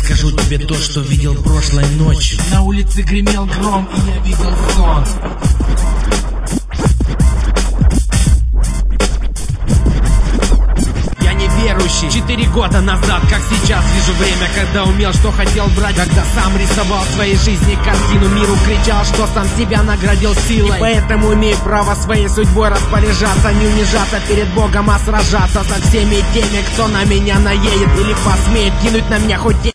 расскажу тебе то, что видел прошлой ночью. На улице гремел гром, и я видел сон. Я неверующий. 4 года назад, как сейчас, вижу время, когда умел, что хотел брать. Когда сам рисовал в своей жизни картину, миру кричал, что сам себя наградил силой. И поэтому имею право своей судьбой распоряжаться, не унижаться перед Богом, а сражаться со всеми теми, кто на меня наедет или посмеет кинуть на меня хоть